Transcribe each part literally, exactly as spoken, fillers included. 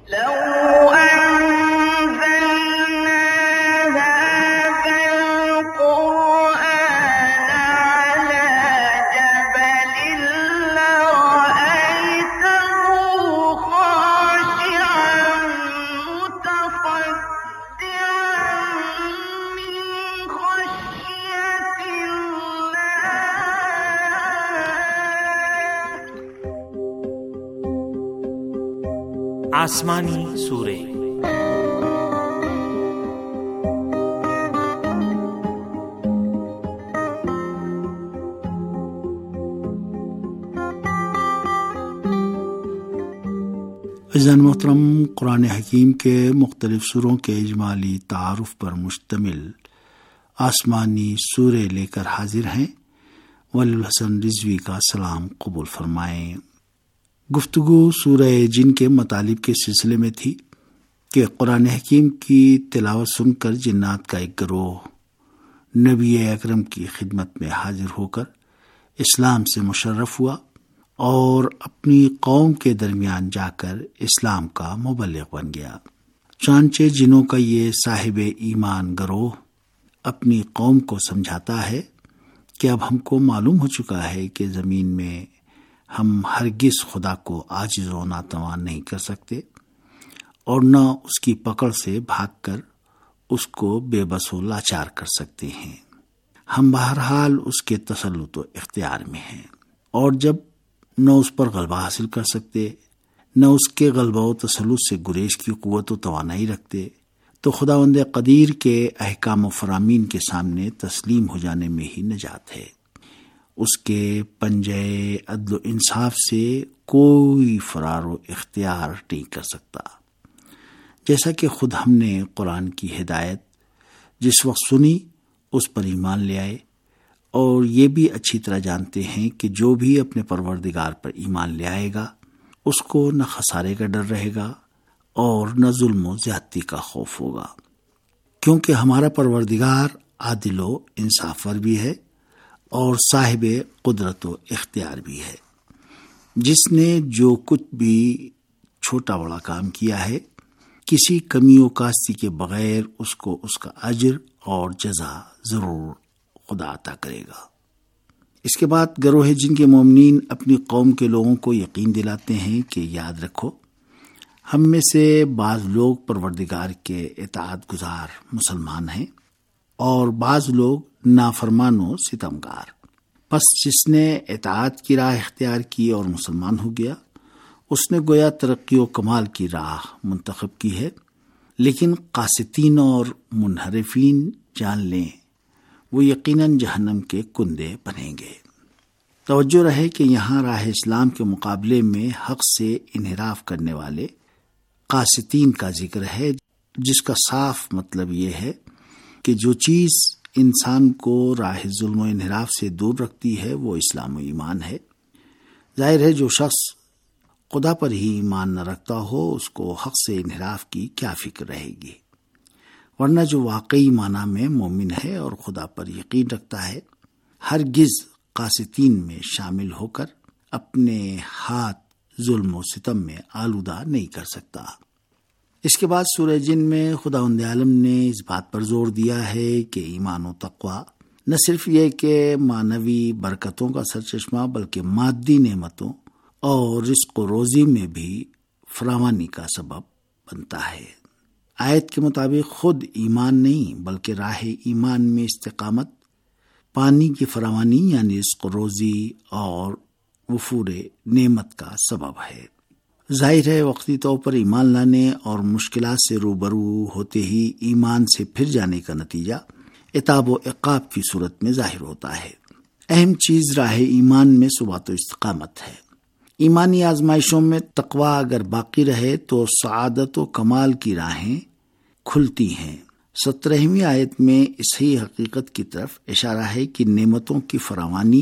آسمانی سورے۔ عزیزان محترم، قرآن حکیم کے مختلف سوروں کے اجمالی تعارف پر مشتمل آسمانی سورے لے کر حاضر ہیں۔ ولی الحسن رضوی کا سلام قبول فرمائیں۔ گفتگو سورہ جن کے مطالب کے سلسلے میں تھی کہ قرآن حکیم کی تلاوت سن کر جنات کا ایک گروہ نبی اکرم کی خدمت میں حاضر ہو کر اسلام سے مشرف ہوا اور اپنی قوم کے درمیان جا کر اسلام کا مبلغ بن گیا۔ چنانچہ جنوں کا یہ صاحب ایمان گروہ اپنی قوم کو سمجھاتا ہے کہ اب ہم کو معلوم ہو چکا ہے کہ زمین میں ہم ہرگز خدا کو عاجز و ناتوان نہیں کر سکتے اور نہ اس کی پکڑ سے بھاگ کر اس کو بے بس و لاچار کر سکتے ہیں۔ ہم بہرحال اس کے تسلط و اختیار میں ہیں، اور جب نہ اس پر غلبہ حاصل کر سکتے، نہ اس کے غلبہ و تسلط سے گریز کی قوت و توانائی رکھتے، تو خداوند قدیر کے احکام و فرامین کے سامنے تسلیم ہو جانے میں ہی نجات ہے۔ اس کے پنجے عدل و انصاف سے کوئی فرار و اختیار نہیں کر سکتا۔ جیسا کہ خود ہم نے قرآن کی ہدایت جس وقت سنی اس پر ایمان لے آئے، اور یہ بھی اچھی طرح جانتے ہیں کہ جو بھی اپنے پروردگار پر ایمان لے آئے گا اس کو نہ خسارے کا ڈر رہے گا اور نہ ظلم و زیادتی کا خوف ہوگا، کیونکہ ہمارا پروردگار عادل و انصاف ور بھی ہے اور صاحب قدرت و اختیار بھی ہے، جس نے جو کچھ بھی چھوٹا بڑا کام کیا ہے کسی کمی و کاستی کے بغیر اس کو اس کا اجر اور جزا ضرور خدا عطا کرے گا۔ اس کے بعد گروہ جن کے مومنین اپنی قوم کے لوگوں کو یقین دلاتے ہیں کہ یاد رکھو، ہم میں سے بعض لوگ پروردگار کے اطاعت گزار مسلمان ہیں اور بعض لوگ نافرمان و ستمگار۔ پس جس نے اطاعت کی راہ اختیار کی اور مسلمان ہو گیا، اس نے گویا ترقی و کمال کی راہ منتخب کی ہے، لیکن قاسطین اور منحرفین جان لیں وہ یقیناً جہنم کے کندے بنیں گے۔ توجہ رہے کہ یہاں راہ اسلام کے مقابلے میں حق سے انحراف کرنے والے قاسطین کا ذکر ہے، جس کا صاف مطلب یہ ہے کہ جو چیز انسان کو راہ ظلم و انحراف سے دور رکھتی ہے وہ اسلام و ایمان ہے۔ ظاہر ہے جو شخص خدا پر ہی ایمان نہ رکھتا ہو اس کو حق سے انحراف کی کیا فکر رہے گی، ورنہ جو واقعی معنی میں مومن ہے اور خدا پر یقین رکھتا ہے ہرگز قاسطین میں شامل ہو کر اپنے ہاتھ ظلم و ستم میں آلودہ نہیں کر سکتا۔ اس کے بعد سورہ جن میں خداوند عالم نے اس بات پر زور دیا ہے کہ ایمان و تقوی نہ صرف یہ کہ معنوی برکتوں کا سرچشمہ بلکہ مادی نعمتوں اور رزق و روزی میں بھی فراوانی کا سبب بنتا ہے۔ آیت کے مطابق خود ایمان نہیں بلکہ راہ ایمان میں استقامت پانی کی فراوانی یعنی رزق و روزی اور وفور نعمت کا سبب ہے۔ ظاہر ہے وقتی طور پر ایمان لانے اور مشکلات سے روبرو ہوتے ہی ایمان سے پھر جانے کا نتیجہ عتاب و عقاب کی صورت میں ظاہر ہوتا ہے۔ اہم چیز راہ ایمان میں ثبات و استقامت ہے۔ ایمانی آزمائشوں میں تقوی اگر باقی رہے تو سعادت و کمال کی راہیں کھلتی ہیں۔ سترہویں آیت میں اسی حقیقت کی طرف اشارہ ہے کہ نعمتوں کی فراوانی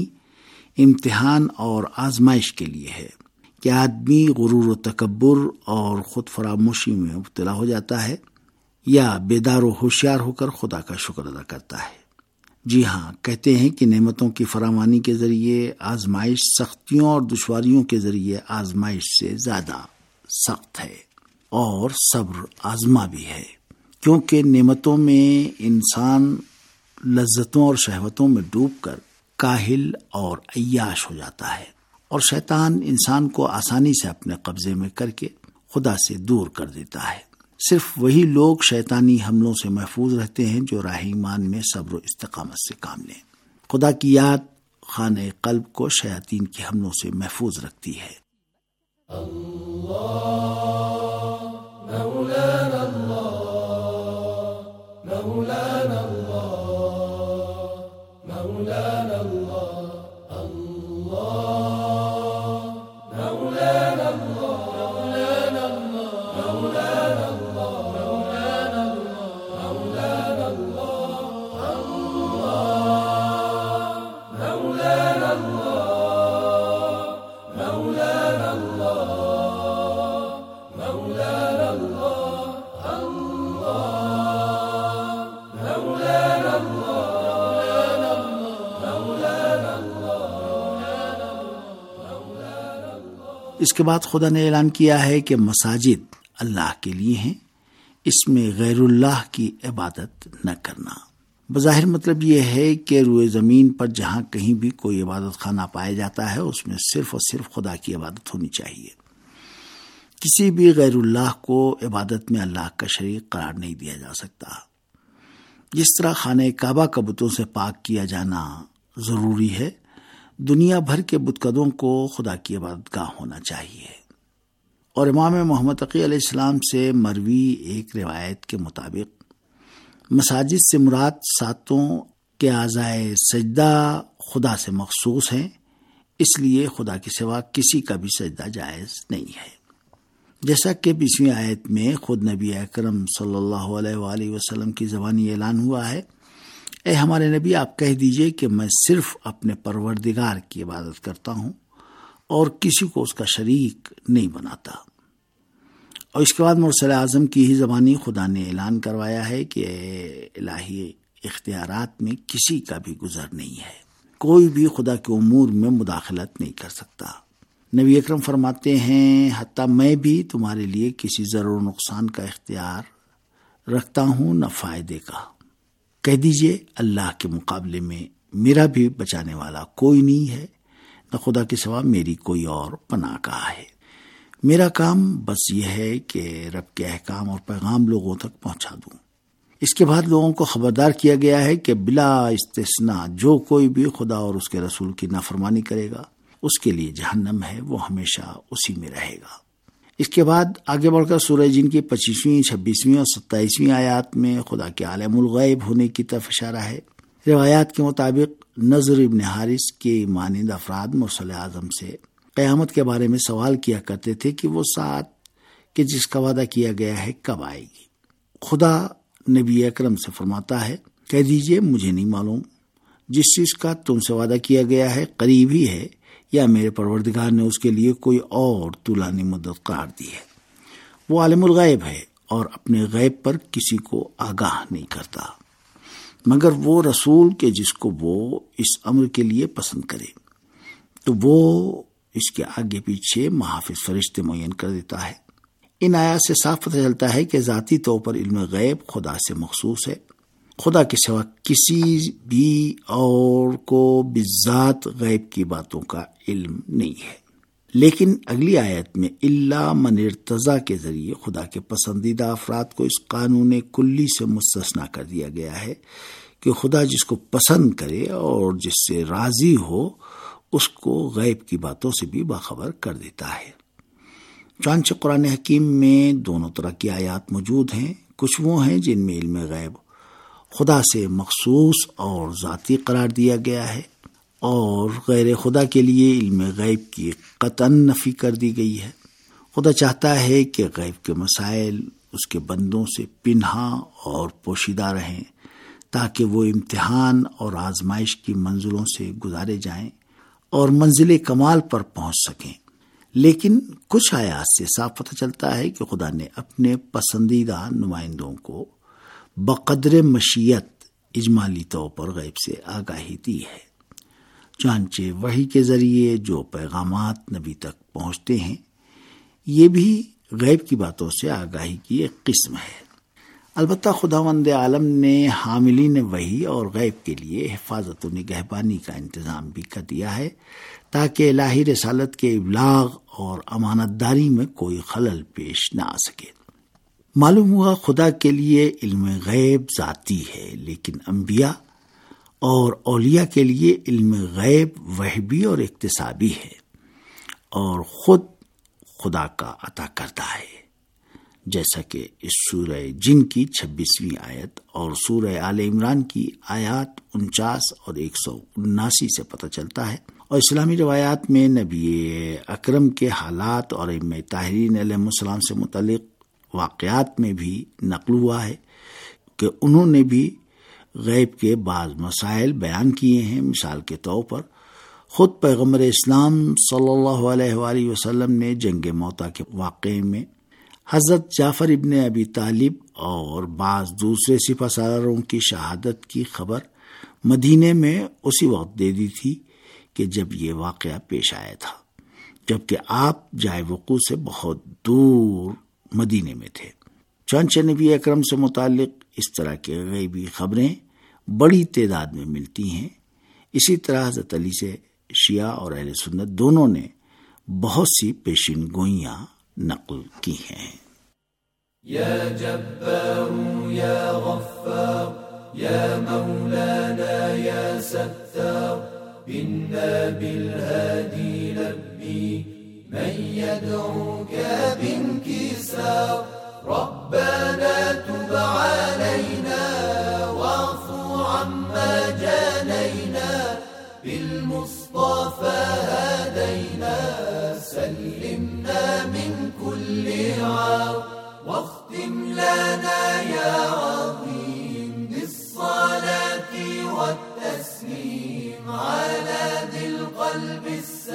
امتحان اور آزمائش کے لیے ہے کہ آدمی غرور و تکبر اور خود فراموشی میں مبتلا ہو جاتا ہے یا بیدار و ہوشیار ہو کر خدا کا شکر ادا کرتا ہے۔ جی ہاں، کہتے ہیں کہ نعمتوں کی فراوانی کے ذریعے آزمائش سختیوں اور دشواریوں کے ذریعے آزمائش سے زیادہ سخت ہے، اور صبر آزما بھی ہے، کیونکہ نعمتوں میں انسان لذتوں اور شہوتوں میں ڈوب کر کاہل اور عیاش ہو جاتا ہے، اور شیطان انسان کو آسانی سے اپنے قبضے میں کر کے خدا سے دور کر دیتا ہے۔ صرف وہی لوگ شیطانی حملوں سے محفوظ رہتے ہیں جو راہ ایمان میں صبر و استقامت سے کام لیں۔ خدا کی یاد خانہ قلب کو شیاطین کے حملوں سے محفوظ رکھتی ہے۔ اللہ مولانا اللہ مولانا اللہ مولانا اللہ اللہ مولانا اللہ مولانا اس کے بعد خدا نے اعلان کیا ہے کہ مساجد اللہ کے لیے ہیں، اس میں غیر اللہ کی عبادت نہ کرنا۔ بظاہر مطلب یہ ہے کہ روئے زمین پر جہاں کہیں بھی کوئی عبادت خانہ پایا جاتا ہے اس میں صرف اور صرف خدا کی عبادت ہونی چاہیے۔ کسی بھی غیر اللہ کو عبادت میں اللہ کا شریک قرار نہیں دیا جا سکتا۔ جس طرح خانہ کعبہ کا بتوں سے پاک کیا جانا ضروری ہے، دنیا بھر کے بتکدوں کو خدا کی عبادت گاہ ہونا چاہیے۔ اور امام محمد تقی علیہ السلام سے مروی ایک روایت کے مطابق مساجد سے مراد ساتوں کے اعضائے سجدہ خدا سے مخصوص ہیں، اس لیے خدا کے سوا کسی کا بھی سجدہ جائز نہیں ہے۔ جیسا کہ بیسویں آیت میں خود نبی اکرم صلی اللہ علیہ وآلہ وسلم کی زبانی اعلان ہوا ہے، اے ہمارے نبی آپ کہہ دیجئے کہ میں صرف اپنے پروردگار کی عبادت کرتا ہوں اور کسی کو اس کا شریک نہیں بناتا۔ اور اس کے بعد مرسل اعظم کی ہی زبانی خدا نے اعلان کروایا ہے کہ الہی اختیارات میں کسی کا بھی گزر نہیں ہے، کوئی بھی خدا کے امور میں مداخلت نہیں کر سکتا۔ نبی اکرم فرماتے ہیں حتیٰ میں بھی تمہارے لیے کسی ضرر و نقصان کا اختیار رکھتا ہوں نہ فائدے کا۔ کہہ دیجئے اللہ کے مقابلے میں میرا بھی بچانے والا کوئی نہیں ہے، نہ خدا کے سوا میری کوئی اور پناہ گاہ ہے۔ میرا کام بس یہ ہے کہ رب کے احکام اور پیغام لوگوں تک پہنچا دوں۔ اس کے بعد لوگوں کو خبردار کیا گیا ہے کہ بلا استثناء جو کوئی بھی خدا اور اس کے رسول کی نافرمانی کرے گا اس کے لیے جہنم ہے، وہ ہمیشہ اسی میں رہے گا۔ اس کے بعد آگے بڑھ کر سورہ جن کی پچیسویں، چھبیسویں اور ستائیسویں آیات میں خدا کے عالم الغیب ہونے کی طرف اشارہ ہے۔ روایات کے مطابق نضر ابن حارث کے مانند افراد مرسل اعظم سے قیامت کے بارے میں سوال کیا کرتے تھے کہ وہ ساتھ کہ جس کا وعدہ کیا گیا ہے کب آئے گی۔ خدا نبی اکرم سے فرماتا ہے کہہ دیجئے مجھے نہیں معلوم، جس چیز کا تم سے وعدہ کیا گیا ہے قریب ہی ہے یا میرے پروردگار نے اس کے لیے کوئی اور طولانی مدت قرار دی ہے۔ وہ عالم الغیب ہے اور اپنے غیب پر کسی کو آگاہ نہیں کرتا مگر وہ رسول کے جس کو وہ اس امر کے لیے پسند کرے، تو وہ اس کے آگے پیچھے محافظ فرشتے معین کر دیتا ہے۔ ان آیات سے صاف پتہ چلتا ہے کہ ذاتی طور پر علم غیب خدا سے مخصوص ہے، خدا کے سوا کسی بھی اور کو بذات غیب کی باتوں کا علم نہیں ہے۔ لیکن اگلی آیت میں الا من ارتضی کے ذریعے خدا کے پسندیدہ افراد کو اس قانون کلی سے مستثنا کر دیا گیا ہے کہ خدا جس کو پسند کرے اور جس سے راضی ہو اس کو غیب کی باتوں سے بھی باخبر کر دیتا ہے۔ چنانچہ قرآن حکیم میں دونوں طرح کی آیات موجود ہیں، کچھ وہ ہیں جن میں علم غیب خدا سے مخصوص اور ذاتی قرار دیا گیا ہے، اور غیر خدا کے لیے علم غیب کی قطعاً نفی کر دی گئی ہے۔ خدا چاہتا ہے کہ غیب کے مسائل اس کے بندوں سے پنہاں اور پوشیدہ رہیں تاکہ وہ امتحان اور آزمائش کی منزلوں سے گزارے جائیں اور منزل کمال پر پہنچ سکیں۔ لیکن کچھ آیات سے صاف پتہ چلتا ہے کہ خدا نے اپنے پسندیدہ نمائندوں کو بقدر مشیت اجمالی طور پر غیب سے آگاہی دی ہے۔ چنانچہ وحی کے ذریعے جو پیغامات نبی تک پہنچتے ہیں یہ بھی غیب کی باتوں سے آگاہی کی ایک قسم ہے۔ البتہ خداوند عالم نے حاملین وحی اور غیب کے لیے حفاظت و نگہبانی کا انتظام بھی کر دیا ہے تاکہ الہی رسالت کے ابلاغ اور امانت داری میں کوئی خلل پیش نہ آ سکے۔ معلوم ہوا خدا کے لیے علم غیب ذاتی ہے، لیکن انبیاء اور اولیاء کے لیے علم غیب وہبی اور اکتسابی ہے اور خود خدا کا عطا کردہ ہے، جیسا کہ اس سورہ جن کی چھبیسویں آیت اور سورہ آل عمران کی آیات انچاس اور ایک سو اناسی سے پتہ چلتا ہے، اور اسلامی روایات میں نبی اکرم کے حالات اور ائمہ طاہرین علیہ السلام سے متعلق واقعات میں بھی نقل ہوا ہے کہ انہوں نے بھی غیب کے بعض مسائل بیان کیے ہیں۔ مثال کے طور پر خود پیغمبر اسلام صلی اللہ علیہ وآلہ وسلم نے جنگ موتا کے واقعے میں حضرت جعفر ابن ابی طالب اور بعض دوسرے سپہ سالاروں کی شہادت کی خبر مدینے میں اسی وقت دے دی تھی کہ جب یہ واقعہ پیش آیا تھا، جبکہ آپ جائے وقوع سے بہت دور مدینے میں تھے۔ چنانچہ نبی اکرم سے متعلق اس طرح کے غیبی خبریں بڑی تعداد میں ملتی ہیں۔ اسی طرح حضرت علی سے شیعہ اور اہل سنت دونوں نے بہت سی پیشین گوئیاں نقل کی ہیں۔ یا جبار یا غفار یا مولانا یا ستار بنا بالهادي لبي من يدعوك بانكسار ربنا تب علينا واعف عما جانينا بالمصطفى هدينا سلمنا من كل عار واختم لنا يا عظيم بالصلاة والتسليم على ذي القلب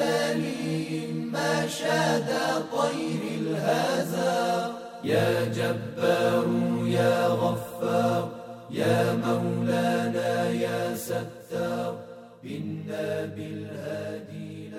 السليم ما شاد طير الهزار يا جبار يا غفار يا مولانا يا ستار بنا بالهادي